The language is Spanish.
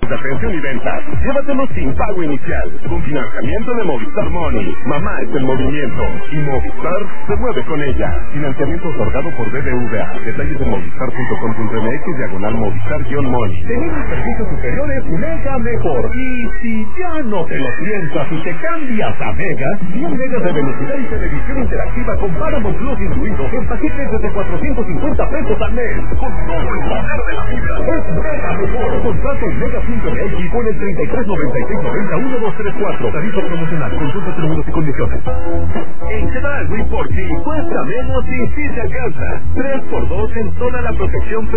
de atención y ventas. Llévatelo sin pago inicial, con financiamiento de Movistar Money. Mamá es el movimiento y Movistar se mueve con ella. Financiamiento otorgado por BBVA. Detalles en movistar.com.mx/Movistar-Money. Tenemos servicios superiores Mega Mejor. Y si ya no te lo piensas y te cambias a Mega, 100 megas de velocidad y televisión interactiva con Paramount Plus incluido en paquetes desde 450 pesos al mes. Con todo el poder de la vida. Es Mega Mejor. Contrata en Mega.mx con el 3396901234. Tarifa promocional. Consulta términos y condiciones. En Chedraui por ti cuesta menos y sí se alcanza. 3x2 en toda la protección